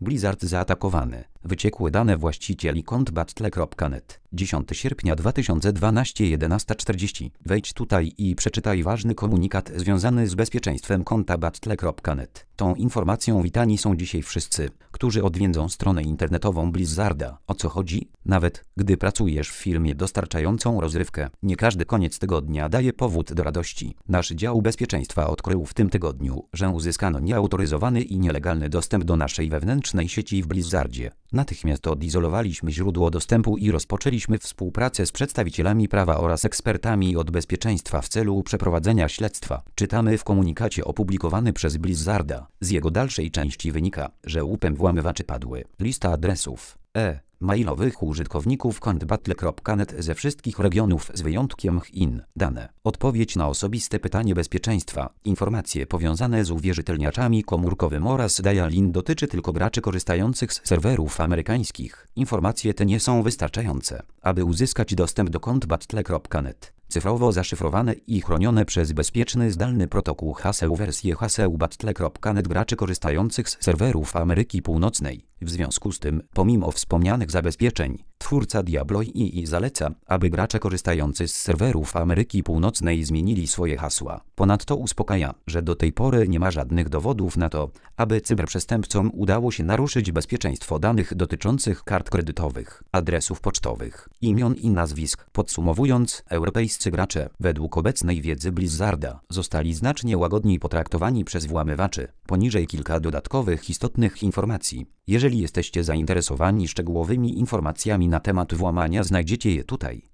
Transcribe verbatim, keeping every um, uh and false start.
Blizzard zaatakowany. Wyciekły dane właścicieli kont battle kropka net. dziesiątego sierpnia dwa tysiące dwunastego, jedenasta czterdzieści. Wejdź tutaj i przeczytaj ważny komunikat związany z bezpieczeństwem konta battle kropka net. Tą informacją witani są dzisiaj wszyscy, którzy odwiedzą stronę internetową Blizzarda. O co chodzi? Nawet gdy pracujesz w firmie dostarczającą rozrywkę, nie każdy koniec tygodnia daje powód do radości. Nasz dział bezpieczeństwa odkrył w tym tygodniu, że uzyskano nieautoryzowany i nielegalny dostęp do naszej wewnętrznej sieci w Blizzardzie. Natychmiast odizolowaliśmy źródło dostępu i rozpoczęliśmy współpracę z przedstawicielami prawa oraz ekspertami od bezpieczeństwa w celu przeprowadzenia śledztwa. Czytamy w komunikacie opublikowany przez Blizzarda. Z jego dalszej części wynika, że łupem włamywaczy padły. Lista adresów e mailowych użytkowników kont battle kropka net ze wszystkich regionów z wyjątkiem Chin. Dane. Odpowiedź na osobiste pytanie bezpieczeństwa. Informacje powiązane z uwierzytelniaczami komórkowym oraz dial-in dotyczy tylko graczy korzystających z serwerów amerykańskich. Informacje te nie są wystarczające, aby uzyskać dostęp do kont battle kropka net. Cyfrowo zaszyfrowane i chronione przez bezpieczny zdalny protokół haseł wersję haseł battle kropka net graczy korzystających z serwerów Ameryki Północnej. W związku z tym, pomimo wspomnianych zabezpieczeń, twórca Diablo I I zaleca, aby gracze korzystający z serwerów Ameryki Północnej zmienili swoje hasła. Ponadto uspokaja, że do tej pory nie ma żadnych dowodów na to, aby cyberprzestępcom udało się naruszyć bezpieczeństwo danych dotyczących kart kredytowych, adresów pocztowych, imion i nazwisk. Podsumowując, europejscy gracze, według obecnej wiedzy Blizzarda, zostali znacznie łagodniej potraktowani przez włamywaczy. Poniżej kilka dodatkowych istotnych informacji. Jeżeli jesteście zainteresowani szczegółowymi informacjami na temat włamania, znajdziecie je tutaj.